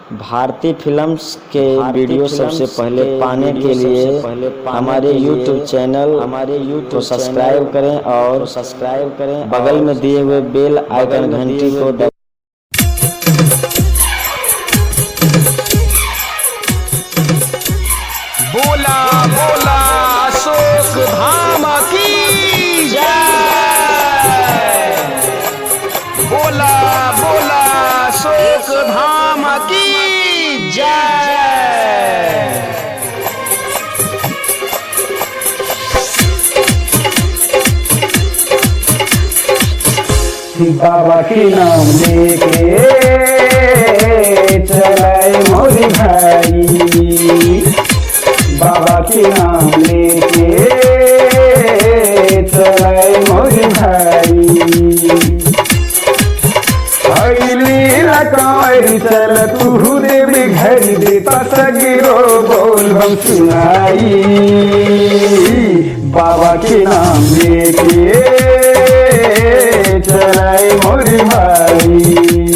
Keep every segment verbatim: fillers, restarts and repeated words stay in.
भारतीय फिल्म्स के वीडियो सबसे पहले पाने के लिए हमारे यूट्यूब चैनल हमारे यूट्यूब को सब्सक्राइब करें और सब्सक्राइब करें बगल में दिए हुए बेल आइकन घंटी को दबाएं। बोला बोला अशोक धाम की जय। बोला बोला अशोक धाम की जय। बाबा की नाम लेके चलाए मोरी भाई, बाबा की नाम लेके चलाए मोरी भाई। लीला कंवरी चल तू देवी घर देता सगिरो बोल हम सुनाई। बाबा के नाम लेके चलाए मोरी भाई,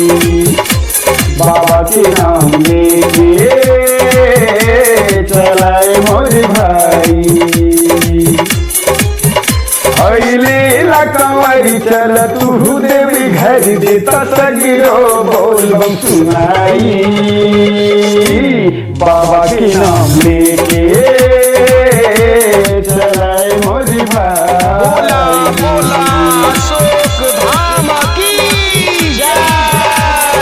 बाबा के नाम लेके चलाए मोरी भाई। लीला कंवरी चल तू देवी घर देता सगिरो बोल बम सुनाई। बाबा के नाम लेके चलाए मोरी भाई। बोला बोला अशोक धाम की जय।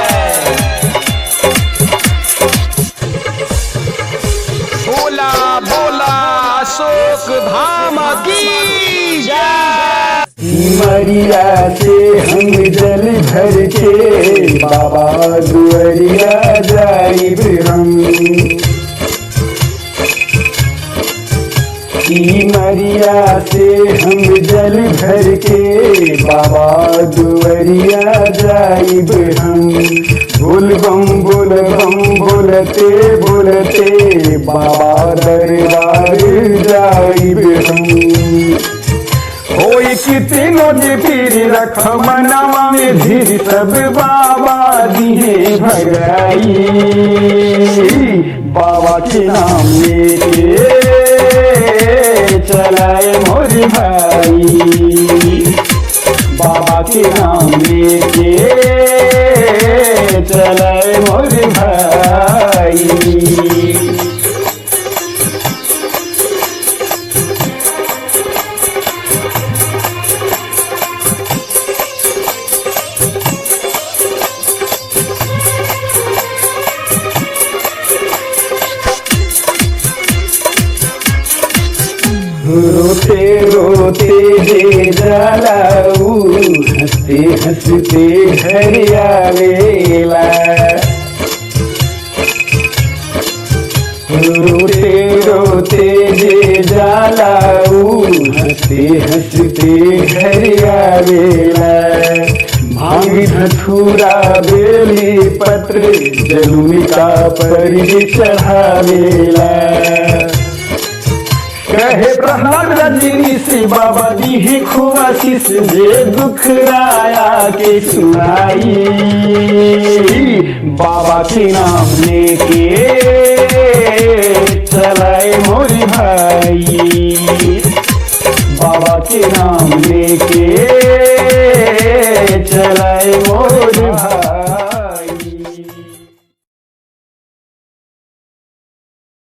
बोला बोला अशोक धाम की जय। मरिया से हम जल भर के बाबा दुआरिया जाइब हम। मरिया से हम जल भर के बाबा दुआरिया जाइब हम। बोल बम बोल बम बोलते बोलते बाबा दरबार जाइब हम। होई कितनो जे पीर रख मनवा में धीर सब बाबा दिए भगाई। बाबा के नाम लेके चलाए मोरी भाई, बाबा के नाम लेके चलाए मोरी भाई। रोते रोते जे जलाऊ हंसते हंसते घर आवेला। रोते रोते जे जलाऊ हंसते हंसते घर आवेला। भांग धतूरा बेली पत्र जलुनिका पर चढ़ावेला। कहे प्रहलाद रजनी से बाबा दी ही खुआशीष जे दुख राया के सुनाई। बाबा के नाम लेके चलाए मोरी भाई, बाबा के नाम लेके चलाए मोरी भाई।